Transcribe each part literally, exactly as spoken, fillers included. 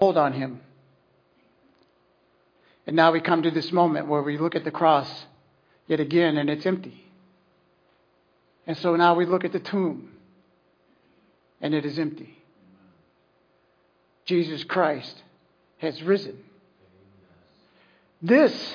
hold on him. And now we come to this moment where we look at the cross yet again and it's empty. And so now we look at the tomb and it is empty. Jesus Christ has risen. This,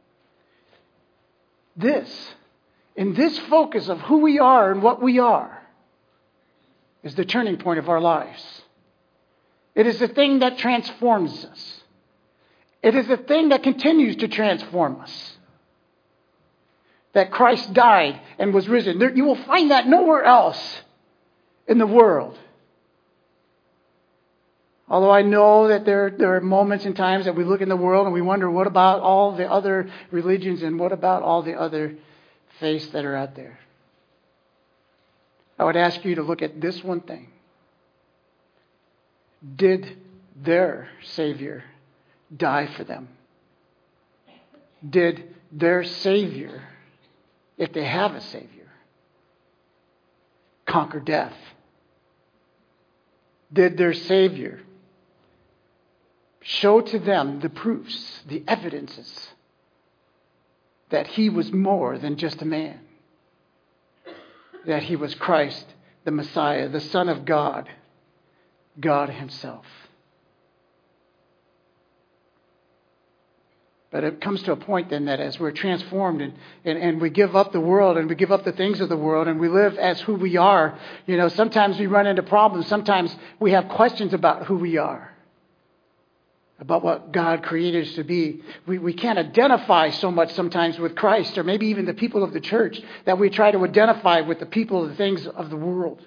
this, in this focus of who we are and what we are is the turning point of our lives. It is the thing that transforms us. It is the thing that continues to transform us. That Christ died and was risen. There, you will find that nowhere else in the world. Although I know that there, there are moments and times that we look in the world and we wonder, what about all the other religions and what about all the other faiths that are out there? I would ask you to look at this one thing. Did their Savior die for them? Did their Savior, if they have a Savior, conquer death? Did their Savior show to them the proofs, the evidences that he was more than just a man? That he was Christ, the Messiah, the Son of God, God himself. But it comes to a point then that as we're transformed and, and, and we give up the world and we give up the things of the world and we live as who we are, you know, sometimes we run into problems. Sometimes we have questions about who we are, about what God created us to be. We, we can't identify so much sometimes with Christ or maybe even the people of the church that we try to identify with the people of the things of the world.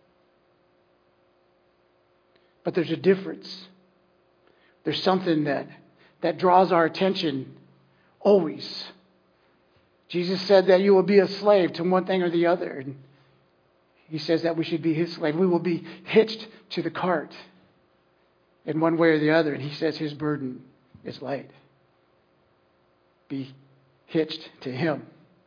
But there's a difference. There's something that that draws our attention always. Jesus said that you will be a slave to one thing or the other. And he says that we should be his slave. We will be hitched to the cart in one way or the other. And he says his burden is light. Be hitched to him.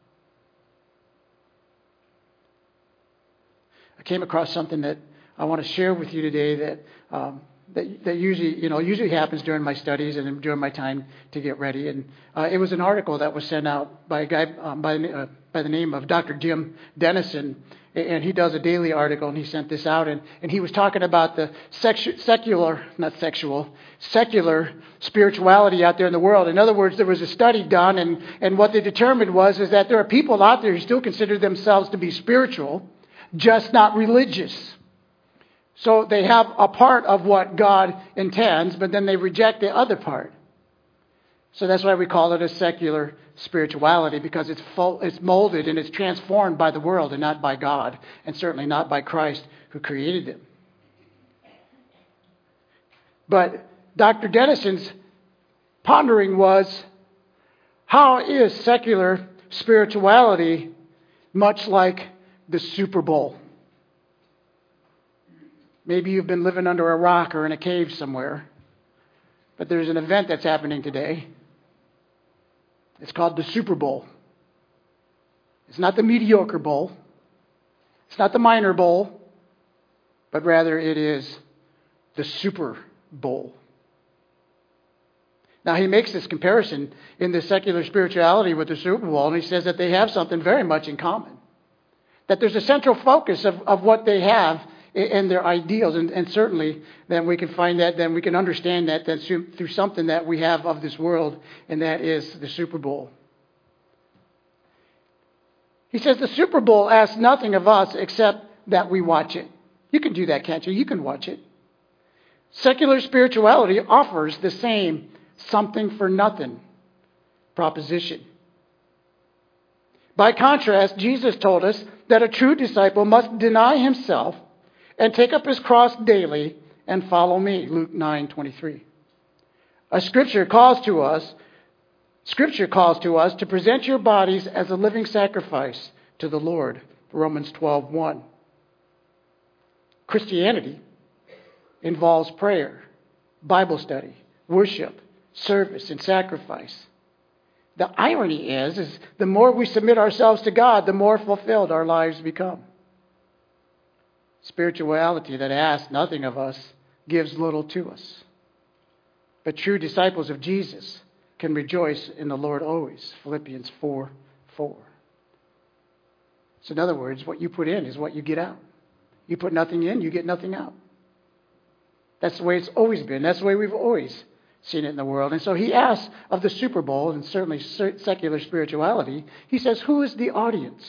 I came across something that I want to share with you today that um, That, that usually, you know, usually happens during my studies and during my time to get ready. And uh, it was an article that was sent out by a guy um, by, uh, by the name of Doctor Jim Dennison. And he does a daily article, and he sent this out. And, and he was talking about the sexu- secular, not sexual, secular spirituality out there in the world. In other words, there was a study done, and, and what they determined was is that there are people out there who still consider themselves to be spiritual, just not religious. So they have a part of what God intends, but then they reject the other part. So that's why we call it a secular spirituality, because it's full, it's molded and it's transformed by the world and not by God, and certainly not by Christ who created them. But Doctor Dennison's pondering was, how is secular spirituality much like the Super Bowl? Maybe you've been living under a rock or in a cave somewhere. But there's an event that's happening today. It's called the Super Bowl. It's not the mediocre bowl. It's not the minor bowl. But rather it is the Super Bowl. Now he makes this comparison in the secular spirituality with the Super Bowl. And he says that they have something very much in common. That there's a central focus of, of what they have and their ideals, and, and certainly then we can find that, then we can understand that then through something that we have of this world, and that is the Super Bowl. He says the Super Bowl asks nothing of us except that we watch it. You can do that, can't you? You can watch it. Secular spirituality offers the same something for nothing proposition. By contrast, Jesus told us that a true disciple must deny himself and take up his cross daily and follow me. Luke nine twenty-three. A scripture calls to us, Scripture calls to us to present your bodies as a living sacrifice to the Lord. Romans twelve one. Christianity involves prayer, Bible study, worship, service, and sacrifice. The irony is, is the more we submit ourselves to God, the more fulfilled our lives become. Spirituality that asks nothing of us gives little to us. But true disciples of Jesus can rejoice in the Lord always. Philippians four four. So in other words, what you put in is what you get out. You put nothing in, you get nothing out. That's the way it's always been. That's the way we've always seen it in the world. And so he asks of the Super Bowl, and certainly secular spirituality, he says, who is the audience?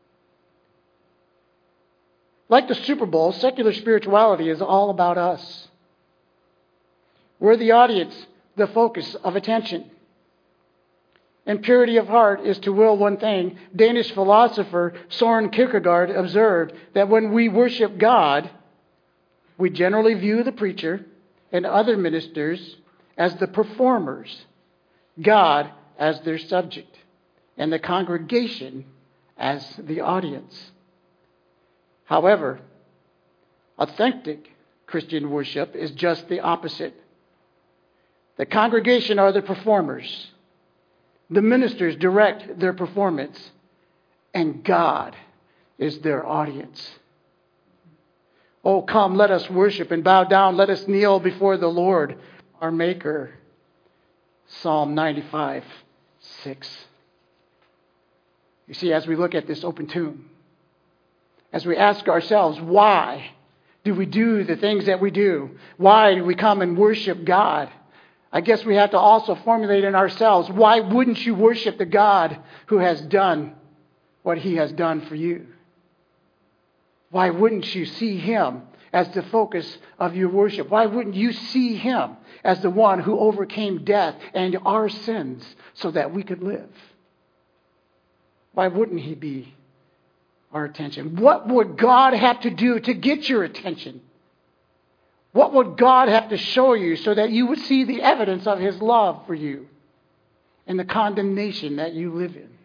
Like the Super Bowl, secular spirituality is all about us. We're the audience, the focus of attention. And purity of heart is to will one thing. Danish philosopher Søren Kierkegaard observed that when we worship God, we generally view the preacher and other ministers as the performers, God as their subject, and the congregation as the audience. However, authentic Christian worship is just the opposite. The congregation are the performers. The ministers direct their performance, and God is their audience. Oh, come, let us worship and bow down. Let us kneel before the Lord, our Maker. Psalm ninety-five six. You see, as we look at this open tomb, as we ask ourselves, why do we do the things that we do? Why do we come and worship God? I guess we have to also formulate in ourselves, why wouldn't you worship the God who has done what he has done for you? Why wouldn't you see him as the focus of your worship? Why wouldn't you see him as the one who overcame death and our sins so that we could live? Why wouldn't he be our attention? What would God have to do to get your attention? What would God have to show you so that you would see the evidence of his love for you and the condemnation that you live in?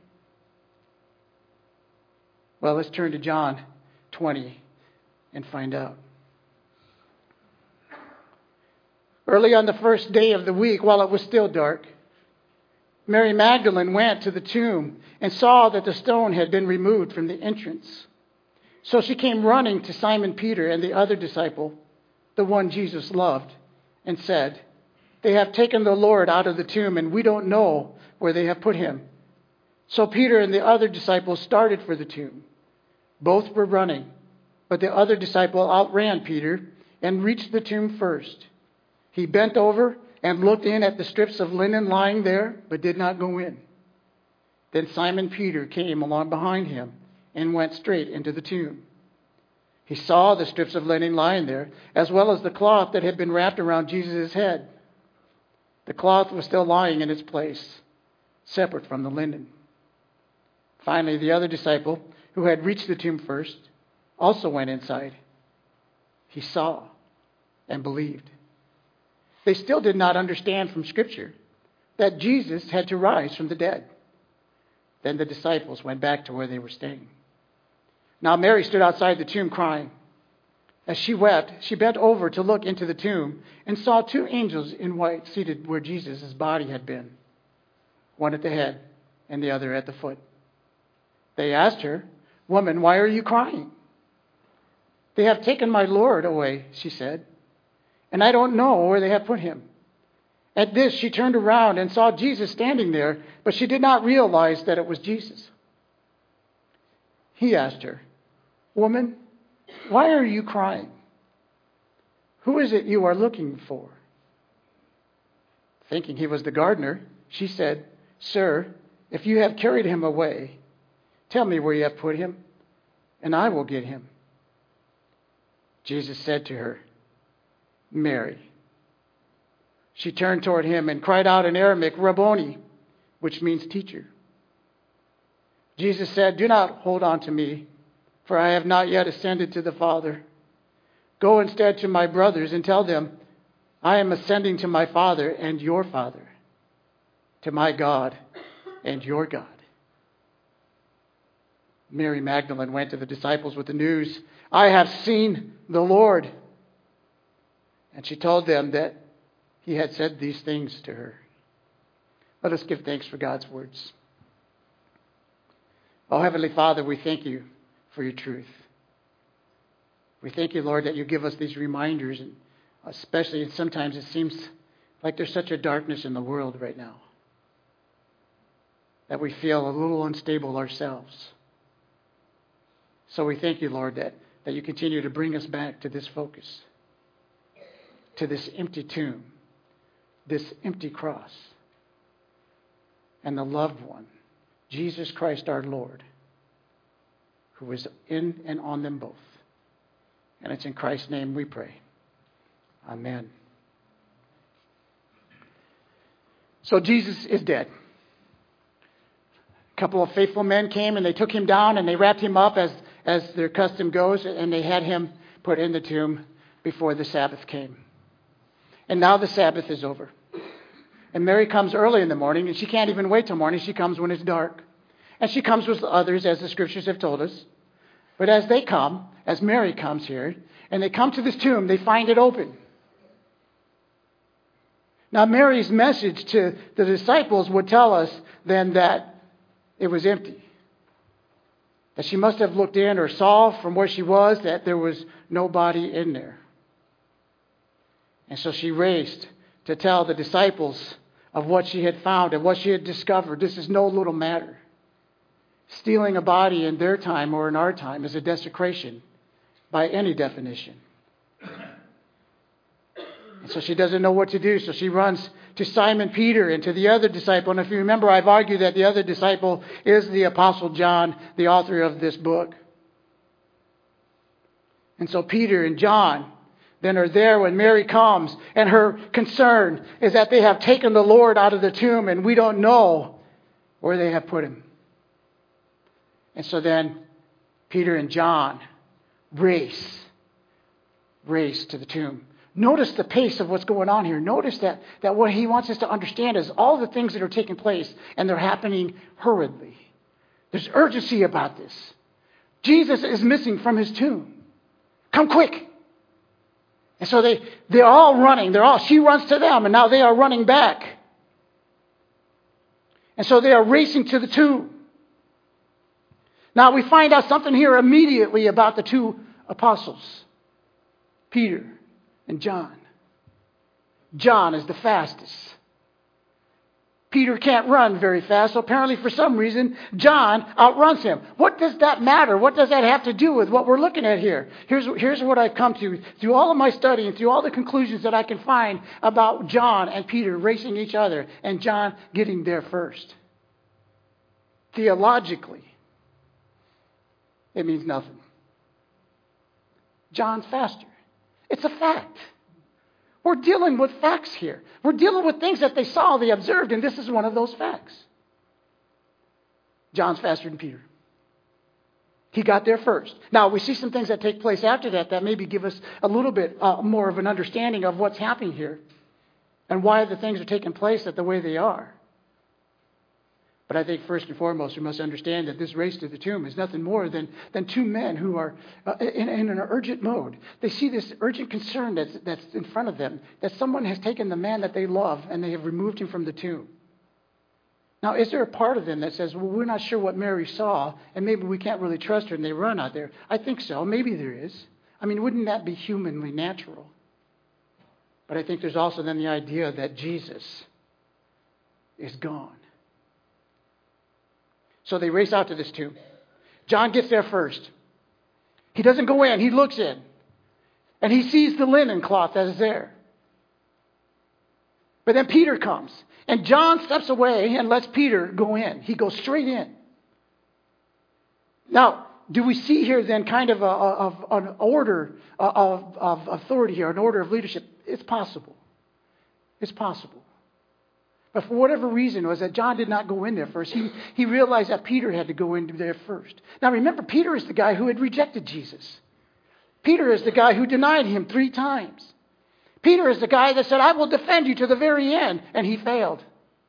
Well, let's turn to John twenty and find out. Early on the first day of the week, while it was still dark, Mary Magdalene went to the tomb and saw that the stone had been removed from the entrance. So she came running to Simon Peter and the other disciple, the one Jesus loved, and said, "They have taken the Lord out of the tomb, and we don't know where they have put him." So Peter and the other disciple started for the tomb. Both were running, but the other disciple outran Peter and reached the tomb first. He bent over and looked in at the strips of linen lying there, but did not go in. Then Simon Peter came along behind him and went straight into the tomb. He saw the strips of linen lying there, as well as the cloth that had been wrapped around Jesus' head. The cloth was still lying in its place, separate from the linen. Finally, the other disciple, who had reached the tomb first, also went inside. He saw and believed. They still did not understand from Scripture that Jesus had to rise from the dead. Then the disciples went back to where they were staying. Now Mary stood outside the tomb crying. As she wept, she bent over to look into the tomb and saw two angels in white seated where Jesus' body had been, one at the head and the other at the foot. They asked her, "Woman, why are you crying?" "They have taken my Lord away," she said, "and I don't know where they have put him." At this, she turned around and saw Jesus standing there, but she did not realize that it was Jesus. He asked her, "Woman, why are you crying? Who is it you are looking for?" Thinking he was the gardener, she said, "Sir, if you have carried him away, tell me where you have put him, and I will get him." Jesus said to her, "Mary." She turned toward him and cried out in Aramaic, "Rabboni," which means teacher. Jesus said, "Do not hold on to me, for I have not yet ascended to the Father. Go instead to my brothers and tell them, I am ascending to my Father and your Father, to my God and your God." Mary Magdalene went to the disciples with the news, "I have seen the Lord." And she told them that he had said these things to her. Let us give thanks for God's words. Oh, Heavenly Father, we thank you for your truth. We thank you, Lord, that you give us these reminders, and especially sometimes it seems like there's such a darkness in the world right now that we feel a little unstable ourselves. So we thank you, Lord, that, that you continue to bring us back to this focus, to this empty tomb, this empty cross, and the loved one, Jesus Christ our Lord, who was in and on them both. And it's in Christ's name we pray. Amen. So Jesus is dead. A couple of faithful men came and they took him down and they wrapped him up as, as their custom goes, and they had him put in the tomb before the Sabbath came. And now the Sabbath is over. And Mary comes early in the morning, and she can't even wait till morning. She comes when it's dark. And she comes with others, as the scriptures have told us. But as they come, as Mary comes here, and they come to this tomb, they find it open. Now, Mary's message to the disciples would tell us then that it was empty. That she must have looked in or saw from where she was that there was nobody in there. And so she raced to tell the disciples of what she had found and what she had discovered. This is no little matter. Stealing a body in their time or in our time is a desecration by any definition. And so she doesn't know what to do. So she runs to Simon Peter and to the other disciple. And if you remember, I've argued that the other disciple is the Apostle John, the author of this book. And so Peter and John then are there when Mary comes. And her concern is that they have taken the Lord out of the tomb and we don't know where they have put him. And so then Peter and John race, race to the tomb. Notice the pace of what's going on here. Notice that, that what he wants us to understand is all the things that are taking place, and they're happening hurriedly. There's urgency about this. Jesus is missing from his tomb. Come quick. And so they, they're all running. They're all, she runs to them, and now they are running back. And so they are racing to the tomb. Now we find out something here immediately about the two apostles, Peter and John. John is the fastest. Peter can't run very fast, so apparently for some reason, John outruns him. What does that matter? What does that have to do with what we're looking at here? Here's, here's what I've come to through all of my study and through all the conclusions that I can find about John and Peter racing each other and John getting there first. Theologically, it means nothing. John's faster. It's a fact. We're dealing with facts here. We're dealing with things that they saw, they observed, and this is one of those facts. John's faster than Peter. He got there first. Now, we see some things that take place after that that maybe give us a little bit uh, more of an understanding of what's happening here and why the things are taking place that the way they are. But I think first and foremost, we must understand that this race to the tomb is nothing more than, than two men who are uh, in, in an urgent mode. They see this urgent concern that's, that's in front of them, that someone has taken the man that they love and they have removed him from the tomb. Now, is there a part of them that says, well, we're not sure what Mary saw and maybe we can't really trust her and they run out there? I think so. Maybe there is. I mean, wouldn't that be humanly natural? But I think there's also then the idea that Jesus is gone. So they race out to this tomb. John gets there first. He doesn't go in. He looks in. And he sees the linen cloth that is there. But then Peter comes. And John steps away and lets Peter go in. He goes straight in. Now, do we see here then kind of, a, of an order of, of authority here, an order of leadership? It's possible. It's possible. But for whatever reason, it was that John did not go in there first. He, he realized that Peter had to go in there first. Now remember, Peter is the guy who had rejected Jesus. Peter is the guy who denied him three times. Peter is the guy that said, I will defend you to the very end. And he failed.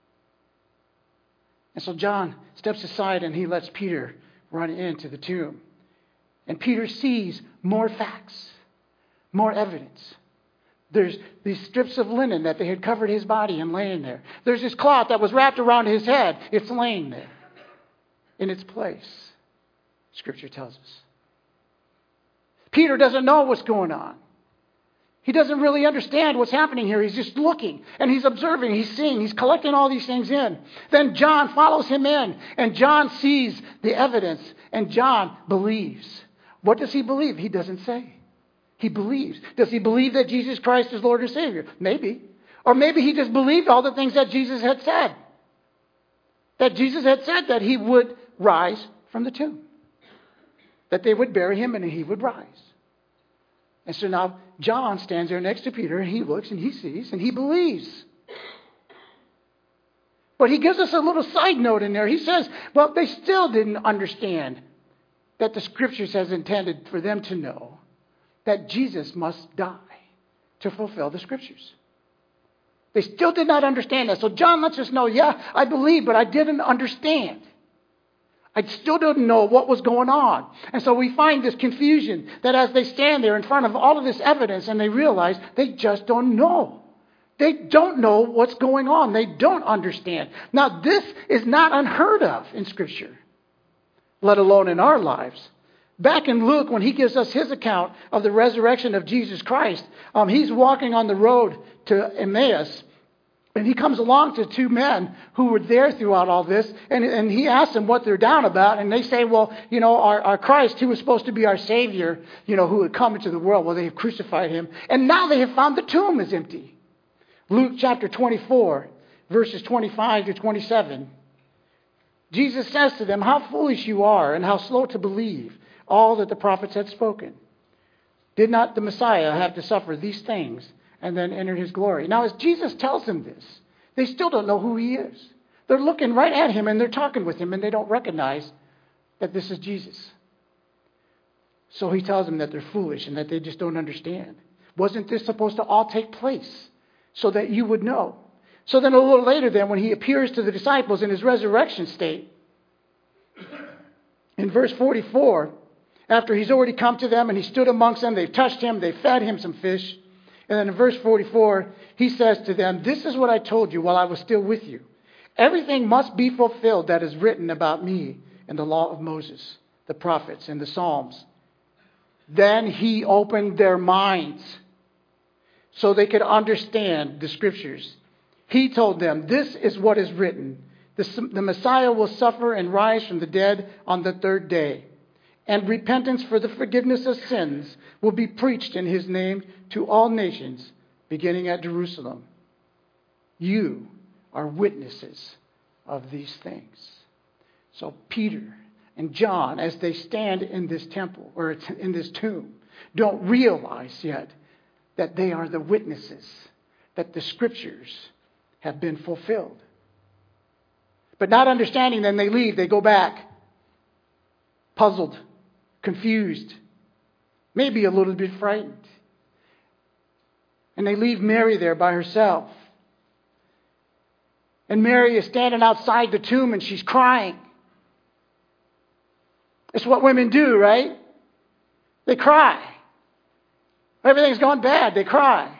And so John steps aside and he lets Peter run into the tomb. And Peter sees more facts, more evidence. There's these strips of linen that they had covered his body and laying there. There's this cloth that was wrapped around his head. It's laying there in its place, Scripture tells us. Peter doesn't know what's going on. He doesn't really understand what's happening here. He's just looking and he's observing, he's seeing, he's collecting all these things in. Then John follows him in and John sees the evidence and John believes. What does he believe? He doesn't say. He believes. Does he believe that Jesus Christ is Lord and Savior? Maybe. Or maybe he just believed all the things that Jesus had said. That Jesus had said that he would rise from the tomb. That they would bury him and he would rise. And so now John stands there next to Peter and he looks and he sees and he believes. But he gives us a little side note in there. He says, well, they still didn't understand that the Scriptures has intended for them to know that Jesus must die to fulfill the Scriptures. They still did not understand that. So John lets us know, yeah, I believe, but I didn't understand. I still didn't know what was going on. And so we find this confusion that as they stand there in front of all of this evidence and they realize they just don't know. They don't know what's going on. They don't understand. Now, this is not unheard of in Scripture, let alone in our lives. Back in Luke, when he gives us his account of the resurrection of Jesus Christ, um, he's walking on the road to Emmaus. And he comes along to two men who were there throughout all this. And, and he asks them what they're down about. And they say, well, you know, our, our Christ, who was supposed to be our Savior, you know, who had come into the world. Well, they have crucified him. And now they have found the tomb is empty. Luke chapter twenty-four, verses twenty-five to twenty-seven. Jesus says to them, how foolish you are and how slow to believe all that the prophets had spoken. Did not the Messiah have to suffer these things and then enter his glory? Now, as Jesus tells them this, they still don't know who he is. They're looking right at him and they're talking with him and they don't recognize that this is Jesus. So he tells them that they're foolish and that they just don't understand. Wasn't this supposed to all take place so that you would know? So then a little later then, when he appears to the disciples in his resurrection state, in verse forty-four, after he's already come to them and he stood amongst them, they've touched him, they've fed him some fish. And then in verse forty-four, he says to them, this is what I told you while I was still with you. Everything must be fulfilled that is written about me in the law of Moses, the prophets, and the Psalms. Then he opened their minds so they could understand the Scriptures. He told them, this is what is written. The, the Messiah will suffer and rise from the dead on the third day. And repentance for the forgiveness of sins will be preached in his name to all nations, beginning at Jerusalem. You are witnesses of these things. So Peter and John, as they stand in this temple or in this tomb, don't realize yet that they are the witnesses, that the Scriptures have been fulfilled. But not understanding, then they leave, they go back, puzzled, confused, maybe a little bit frightened. And they leave Mary there by herself. And Mary is standing outside the tomb and she's crying. It's what women do, right? They cry. Everything's gone bad. They cry.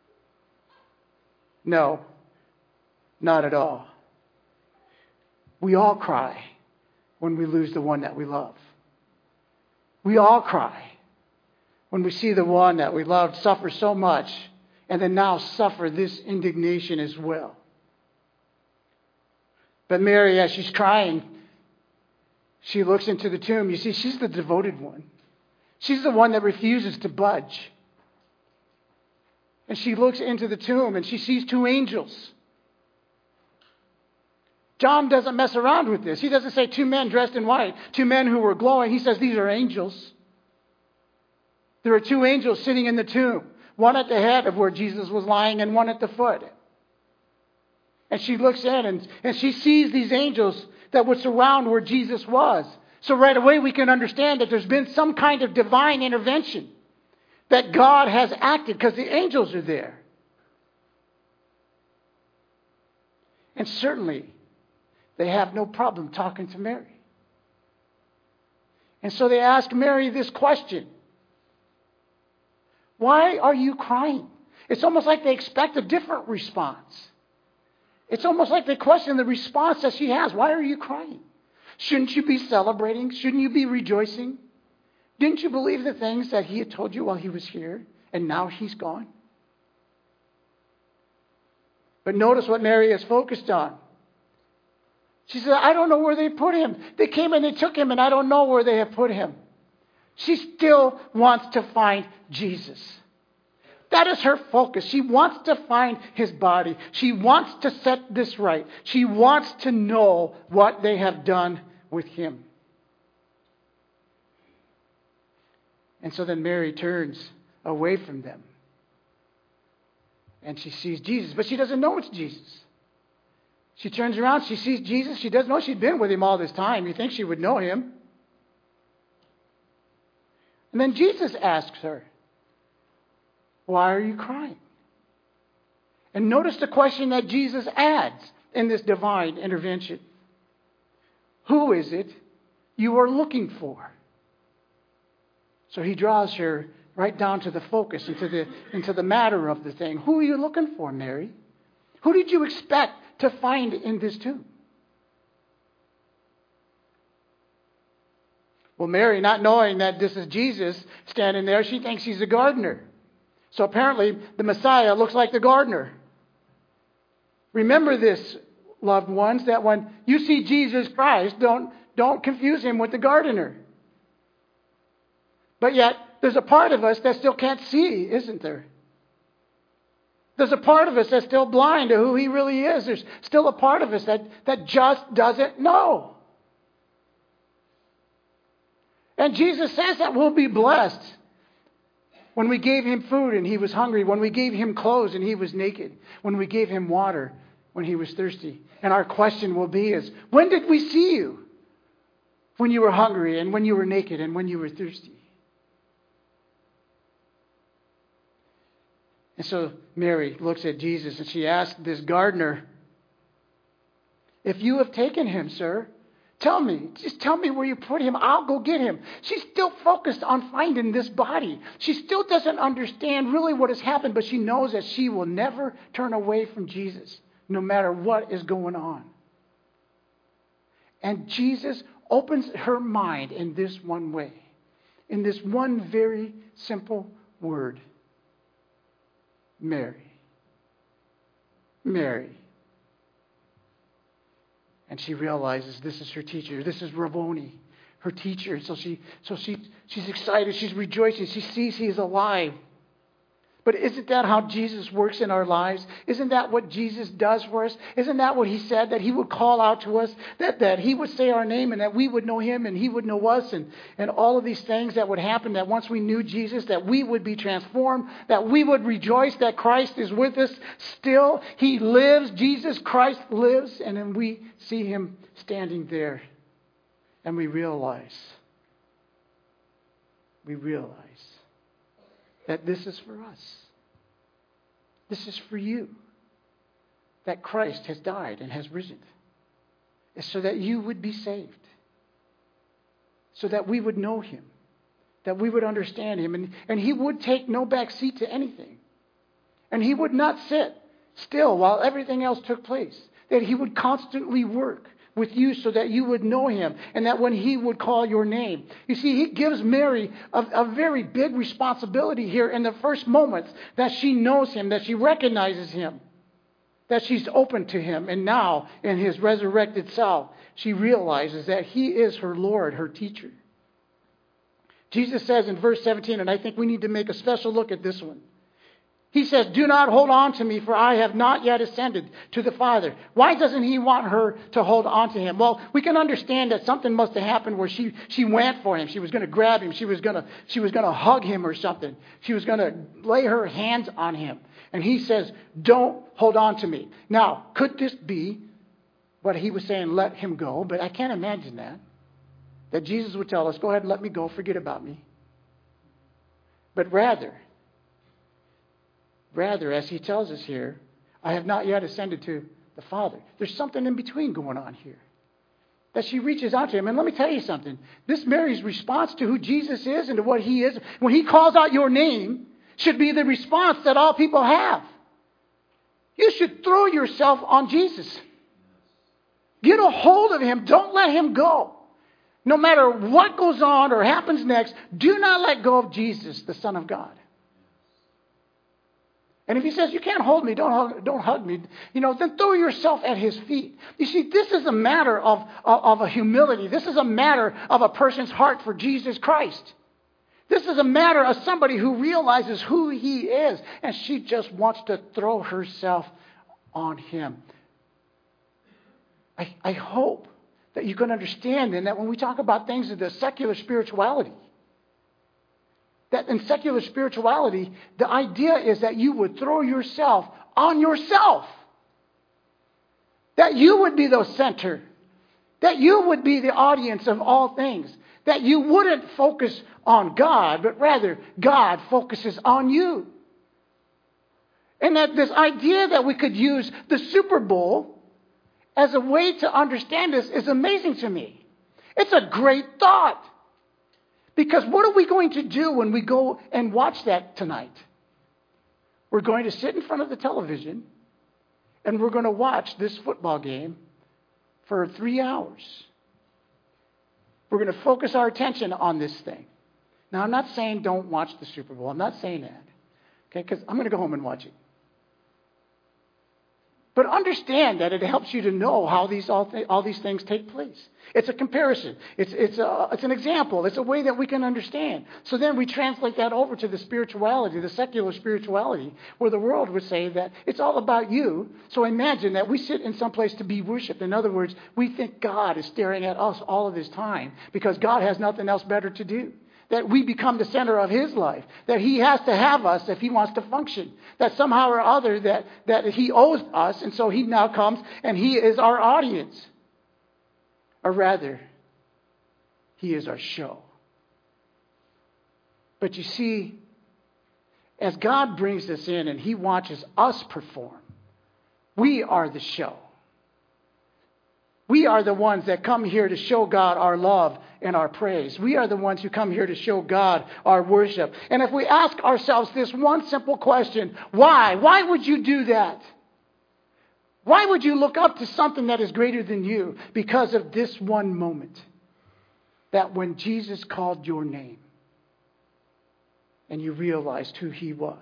No, not at all. We all cry when we lose the one that we love. We all cry when we see the one that we loved suffer so much and then now suffer this indignation as well. But Mary, as she's crying, she looks into the tomb. You see, she's the devoted one. She's the one that refuses to budge. And she looks into the tomb and she sees two angels. John doesn't mess around with this. He doesn't say two men dressed in white, two men who were glowing. He says these are angels. There are two angels sitting in the tomb, one at the head of where Jesus was lying and one at the foot. And she looks in and, and she sees these angels that would surround where Jesus was. So right away we can understand that there's been some kind of divine intervention, that God has acted because the angels are there. And certainly they have no problem talking to Mary. And so they ask Mary this question. Why are you crying? It's almost like they expect a different response. It's almost like they question the response that she has. Why are you crying? Shouldn't you be celebrating? Shouldn't you be rejoicing? Didn't you believe the things that he had told you while he was here? and now he's gone. But notice what Mary is focused on. She said, I don't know where they put him. They came and they took him, and I don't know where they have put him. She still wants to find Jesus. That is her focus. She wants to find his body. She wants to set this right. She wants to know what they have done with him. And so then Mary turns away from them. And she sees Jesus, but she doesn't know it's Jesus. She turns around, she sees Jesus. She doesn't know she'd been with him all this time. You think she would know him. And then Jesus asks her, why are you crying? And notice the question that Jesus adds in this divine intervention. Who is it you are looking for? So he draws her right down to the focus, into the, into the matter of the thing. Who are you looking for, Mary? Who did you expect to find in this tomb? Well, Mary, not knowing that this is Jesus standing there, she thinks he's a gardener. So apparently, the Messiah looks like the gardener. Remember this, loved ones, that when you see Jesus Christ, don't, don't confuse him with the gardener. But yet, there's a part of us that still can't see, isn't there? There's a part of us that's still blind to who he really is. There's still a part of us that, that just doesn't know. And Jesus says that we'll be blessed when we gave him food and he was hungry, when we gave him clothes and he was naked, when we gave him water when he was thirsty. And our question will be is, when did we see you? When you were hungry and when you were naked and when you were thirsty. And so Mary looks at Jesus and she asks this gardener, if you have taken him, sir, tell me, just tell me where you put him. I'll go get him. She's still focused on finding this body. She still doesn't understand really what has happened, but she knows that she will never turn away from Jesus, no matter what is going on. And Jesus opens her mind in this one way, in this one very simple word. Mary. Mary. And she realizes this is her teacher. This is Rabboni, her teacher. So she, so she, she's excited. She's rejoicing. She sees he is alive. But isn't that how Jesus works in our lives? Isn't that what Jesus does for us? Isn't that what he said? That he would call out to us, that, that he would say our name and that we would know him and he would know us, and, and all of these things that would happen, that once we knew Jesus, that we would be transformed, that we would rejoice that Christ is with us still. He lives. Jesus Christ lives. And then we see him standing there and we realize, we realize that this is for us. This is for you. That Christ has died and has risen. It's so that you would be saved. So that we would know him. That we would understand him. And, and he would take no back seat to anything. And he would not sit still while everything else took place. That he would constantly work with you so that you would know him, and that when he would call your name. You see, he gives Mary a, a very big responsibility here in the first moments, that she knows him, that she recognizes him, that she's open to him. And now, in his resurrected self, she realizes that he is her Lord, her teacher. Jesus says in verse seventeen, and I think we need to make a special look at this one. He says, do not hold on to me, for I have not yet ascended to the Father. Why doesn't he want her to hold on to him? Well, we can understand that something must have happened where she, she went for him. She was going to grab him. She was going to, she was going to hug him or something. She was going to lay her hands on him. And he says, don't hold on to me. Now, could this be what he was saying, let him go? But I can't imagine that. That Jesus would tell us, go ahead and let me go, forget about me. But rather, Rather, as he tells us here, I have not yet ascended to the Father. There's something in between going on here. That she reaches out to him. And let me tell you something. This Mary's response to who Jesus is and to what he is, when he calls out your name, should be the response that all people have. You should throw yourself on Jesus. Get a hold of him. Don't let him go. No matter what goes on or happens next, do not let go of Jesus, the Son of God. And if he says, you can't hold me, don't hug, don't hug me, you know, then throw yourself at his feet. You see, this is a matter of, of, of a humility. This is a matter of a person's heart for Jesus Christ. This is a matter of somebody who realizes who he is, and she just wants to throw herself on him. I, I hope that you can understand then that when we talk about things of the secular spirituality, that in secular spirituality, the idea is that you would throw yourself on yourself. That you would be the center. That you would be the audience of all things. That you wouldn't focus on God, but rather God focuses on you. And that this idea that we could use the Super Bowl as a way to understand this is amazing to me. It's a great thought. Because what are we going to do when we go and watch that tonight? We're going to sit in front of the television and we're going to watch this football game for three hours. We're going to focus our attention on this thing. Now, I'm not saying don't watch the Super Bowl. I'm not saying that. Okay, because I'm going to go home and watch it. But understand that it helps you to know how these all, th- all these things take place. It's a comparison. It's, it's, a, it's an example. It's a way that we can understand. So then we translate that over to the spirituality, the secular spirituality, where the world would say that it's all about you. So imagine that we sit in some place to be worshipped. In other words, we think God is staring at us all of this time because God has nothing else better to do. That we become the center of his life. That he has to have us if he wants to function. That somehow or other that, that he owes us, and so he now comes and he is our audience. Or rather, he is our show. But you see, as God brings us in and he watches us perform, we are the show. We are the ones that come here to show God our love and our praise. We are the ones who come here to show God our worship. And if we ask ourselves this one simple question, why? Why would you do that? Why would you look up to something that is greater than you? Because of this one moment. That when Jesus called your name and you realized who he was.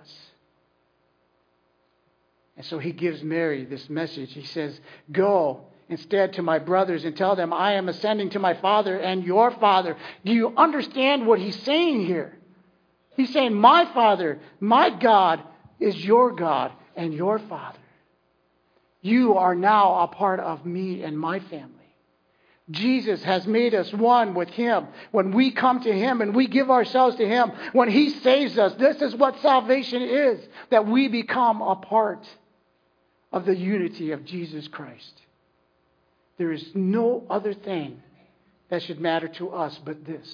And so he gives Mary this message. He says, go instead to my brothers and tell them I am ascending to my Father and your Father. Do you understand what he's saying here? He's saying my Father, my God is your God and your Father. You are now a part of me and my family. Jesus has made us one with him. When we come to him and we give ourselves to him, when he saves us, this is what salvation is, that we become a part of the unity of Jesus Christ. There is no other thing that should matter to us but this.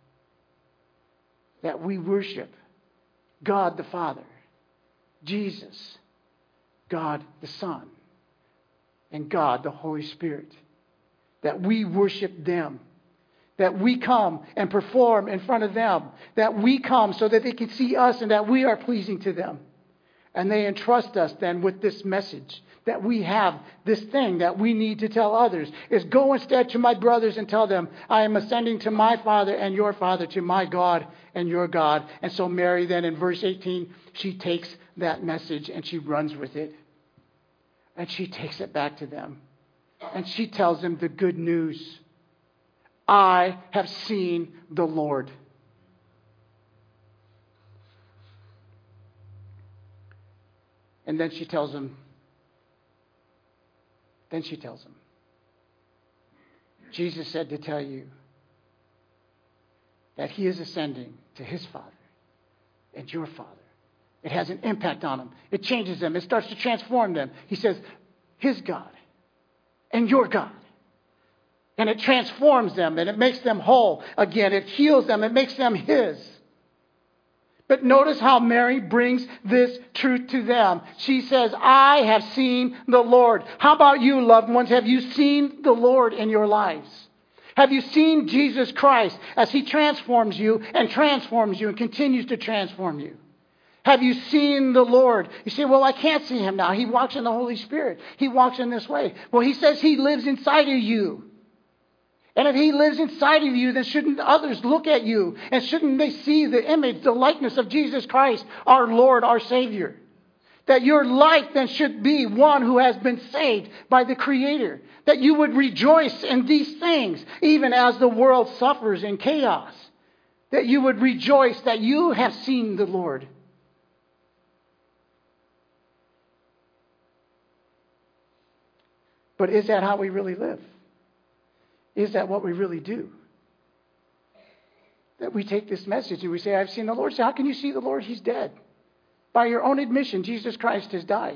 That we worship God the Father, Jesus, God the Son, and God the Holy Spirit. That we worship them. That we come and perform in front of them. That we come so that they can see us and that we are pleasing to them. And they entrust us then with this message. That we have this thing that we need to tell others. Is go instead to my brothers and tell them, I am ascending to my Father and your Father, to my God and your God. And so Mary then in verse eighteen, she takes that message and she runs with it. And she takes it back to them. And she tells them the good news. I have seen the Lord. And then she tells them, then she tells them, Jesus said to tell you that he is ascending to his Father and your Father. It has an impact on them. It changes them. It starts to transform them. He says, his God and your God. And it transforms them and it makes them whole again. It heals them. It makes them his. But notice how Mary brings this truth to them. She says, I have seen the Lord. How about you, loved ones? Have you seen the Lord in your lives? Have you seen Jesus Christ as he transforms you and transforms you and continues to transform you? Have you seen the Lord? You say, well, I can't see him now. He walks in the Holy Spirit. He walks in this way. Well, he says he lives inside of you. And if he lives inside of you, then shouldn't others look at you? And shouldn't they see the image, the likeness of Jesus Christ, our Lord, our Savior? That your life then should be one who has been saved by the Creator. That you would rejoice in these things, even as the world suffers in chaos. That you would rejoice that you have seen the Lord. But is that how we really live? Is that what we really do? That we take this message and we say, I've seen the Lord. So how can you see the Lord? He's dead. By your own admission, Jesus Christ has died.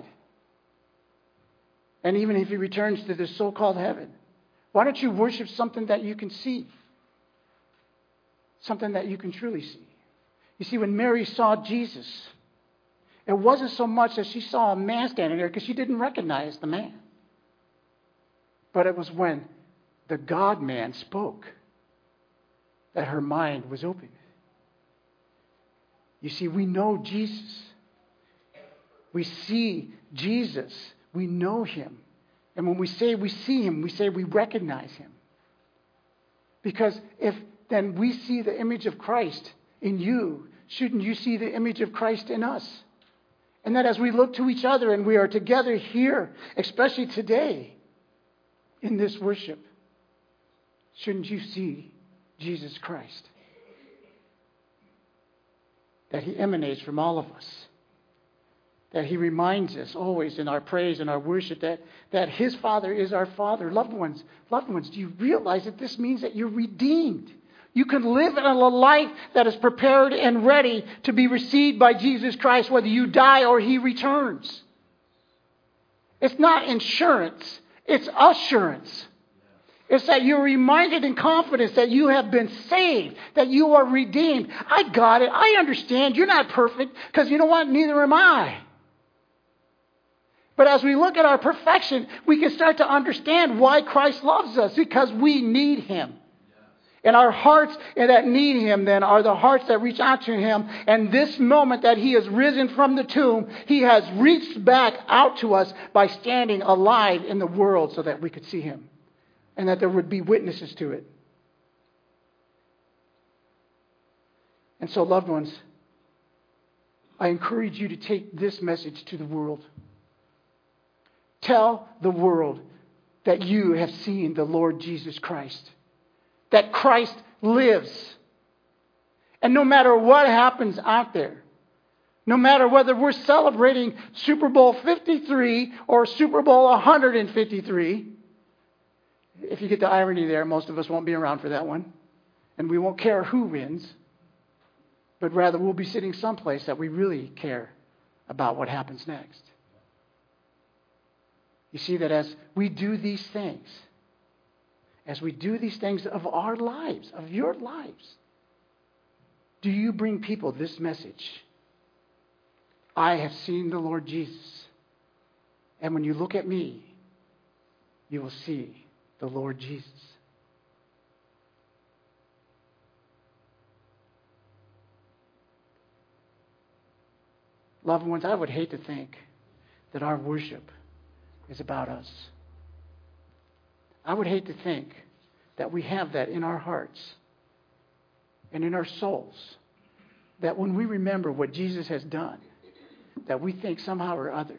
And even if he returns to this so-called heaven, why don't you worship something that you can see? Something that you can truly see. You see, when Mary saw Jesus, it wasn't so much that she saw a man standing there because she didn't recognize the man. But it was when the God-man spoke that her mind was opened. You see, we know Jesus. We see Jesus. We know him. And when we say we see him, we say we recognize him. Because if then we see the image of Christ in you, shouldn't you see the image of Christ in us? And that as we look to each other and we are together here, especially today in this worship, shouldn't you see Jesus Christ? That he emanates from all of us. That he reminds us always in our praise and our worship that, that his Father is our Father. Loved ones, loved ones, do you realize that this means that you're redeemed? You can live in a life that is prepared and ready to be received by Jesus Christ, whether you die or he returns. It's not insurance, it's assurance. It's that you're reminded in confidence that you have been saved, that you are redeemed. I got it. I understand. You're not perfect because you know what? Neither am I. But as we look at our perfection, we can start to understand why Christ loves us, because we need him. And our hearts that need him then are the hearts that reach out to him. And this moment that he has risen from the tomb, he has reached back out to us by standing alive in the world so that we could see him. And that there would be witnesses to it. And so, loved ones, I encourage you to take this message to the world. Tell the world that you have seen the Lord Jesus Christ. That Christ lives. And no matter what happens out there, no matter whether we're celebrating Super Bowl fifty-three or Super Bowl one hundred fifty-three, if you get the irony there, most of us won't be around for that one. And we won't care who wins. But rather we'll be sitting someplace that we really care about what happens next. You see that as we do these things, as we do these things of our lives, of your lives, do you bring people this message? I have seen the Lord Jesus. And when you look at me, you will see the Lord Jesus. Loved ones, I would hate to think that our worship is about us. I would hate to think that we have that in our hearts and in our souls. That when we remember what Jesus has done, that we think somehow or other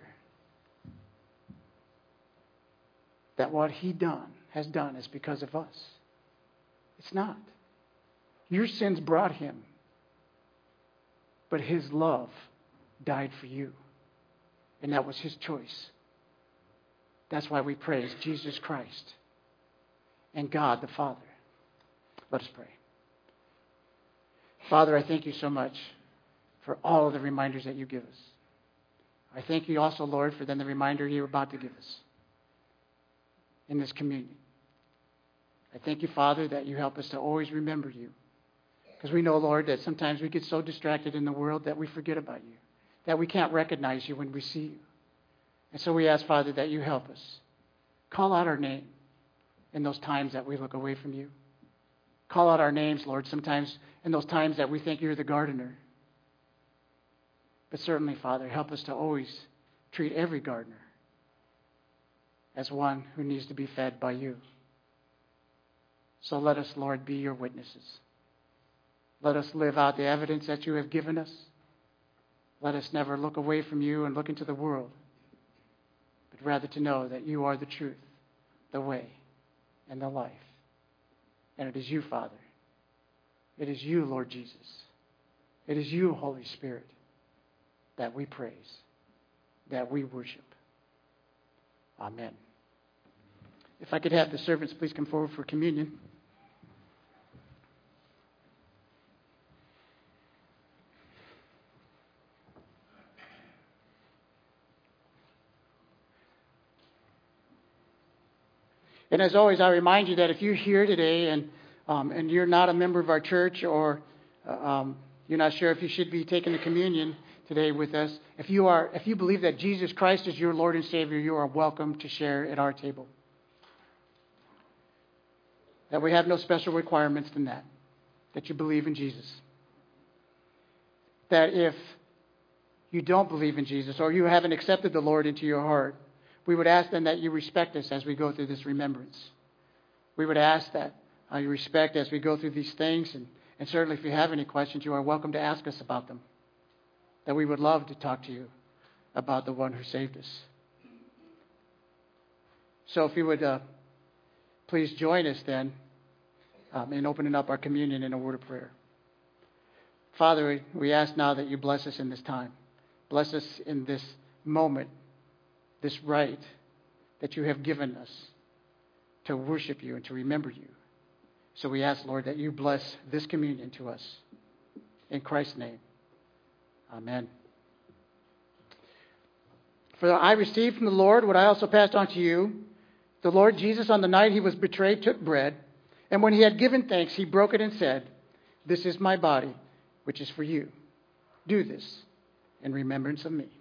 that what he done has done is because of us. It's not. Your sins brought him, but his love died for you. And that was his choice. That's why we praise Jesus Christ and God the Father. Let us pray. Father, I thank you so much for all of the reminders that you give us. I thank you also, Lord, for then the reminder you're about to give us in this communion. I thank you, Father, that you help us to always remember you. Because we know, Lord, that sometimes we get so distracted in the world that we forget about you, that we can't recognize you when we see you. And so we ask, Father, that you help us. Call out our name in those times that we look away from you. Call out our names, Lord, sometimes in those times that we think you're the gardener. But certainly, Father, help us to always treat every gardener as one who needs to be fed by you. So let us, Lord, be your witnesses. Let us live out the evidence that you have given us. Let us never look away from you and look into the world, but rather to know that you are the truth, the way, and the life. And it is you, Father. It is you, Lord Jesus. It is you, Holy Spirit, that we praise, that we worship. Amen. If I could have the servants please come forward for communion. And as always, I remind you that if you're here today and um, and you're not a member of our church, or uh, um, you're not sure if you should be taking the communion today with us, if you are, if you believe that Jesus Christ is your Lord and Savior, you are welcome to share at our table. That we have no special requirements than that. That you believe in Jesus. That if you don't believe in Jesus, or you haven't accepted the Lord into your heart, we would ask then that you respect us as we go through this remembrance. We would ask that uh, you respect as we go through these things. And, and certainly if you have any questions, you are welcome to ask us about them. That we would love to talk to you about the one who saved us. So if you would uh, please join us then um, in opening up our communion in a word of prayer. Father, we, we ask now that you bless us in this time. Bless us in this moment, this right that you have given us to worship you and to remember you. So we ask, Lord, that you bless this communion to us. In Christ's name, amen. For I received from the Lord what I also passed on to you. The Lord Jesus, on the night he was betrayed, took bread, and when he had given thanks, he broke it and said, "This is my body, which is for you. Do this in remembrance of me."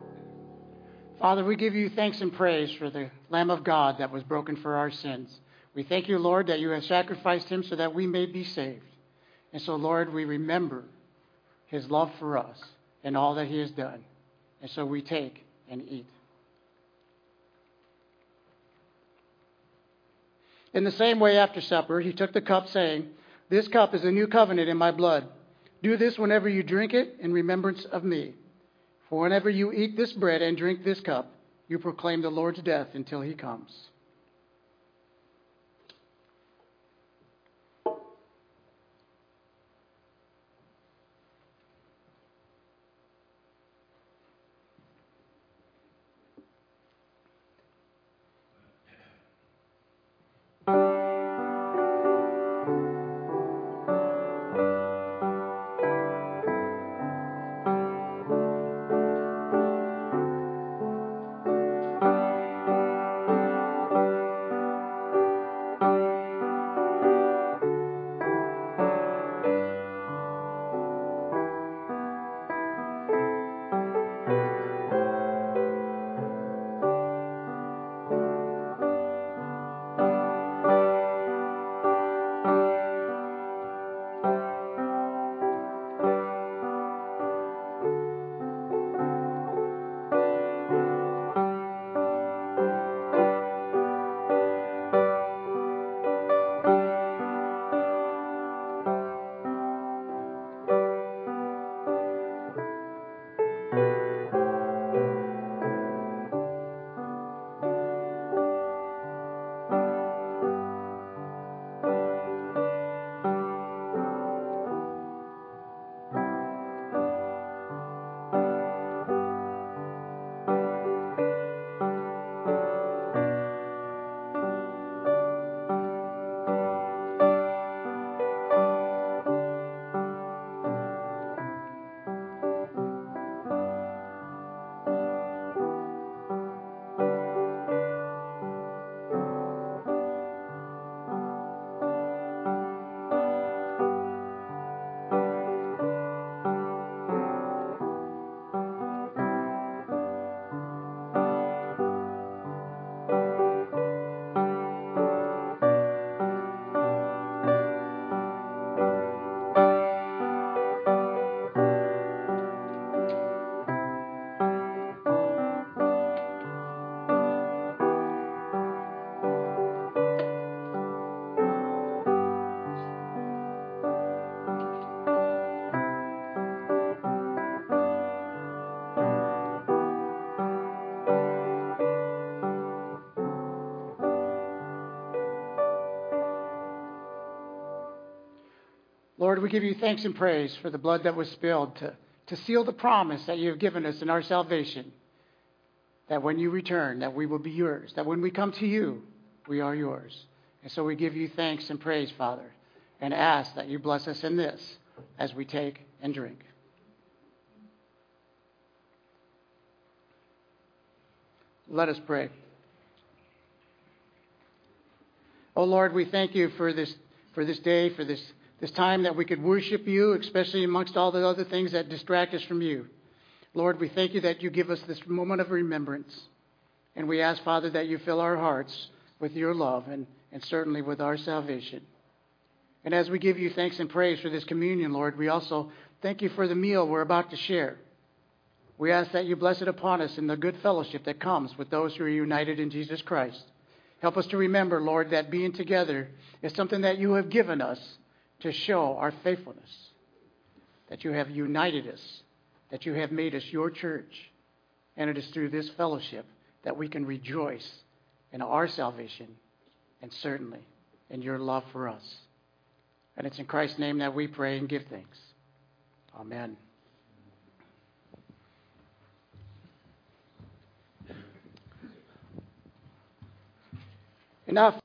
Father, we give you thanks and praise for the Lamb of God that was broken for our sins. We thank you, Lord, that you have sacrificed him so that we may be saved. And so, Lord, we remember his love for us and all that he has done. And so we take and eat. In the same way, after supper, he took the cup, saying, "This cup is a new covenant in my blood. Do this whenever you drink it in remembrance of me. For whenever you eat this bread and drink this cup, you proclaim the Lord's death until he comes." Lord, we give you thanks and praise for the blood that was spilled to, to seal the promise that you have given us in our salvation, that when you return, that we will be yours, that when we come to you, we are yours. And so we give you thanks and praise, Father, and ask that you bless us in this as we take and drink. Let us pray. Oh Lord, we thank you for this for this day, for this This time that we could worship you, especially amongst all the other things that distract us from you. Lord, we thank you that you give us this moment of remembrance. And we ask, Father, that you fill our hearts with your love and, and certainly with our salvation. And as we give you thanks and praise for this communion, Lord, we also thank you for the meal we're about to share. We ask that you bless it upon us in the good fellowship that comes with those who are united in Jesus Christ. Help us to remember, Lord, that being together is something that you have given us to show our faithfulness, that you have united us, that you have made us your church. And it is through this fellowship that we can rejoice in our salvation and certainly in your love for us. And it's in Christ's name that we pray and give thanks. Amen. Enough.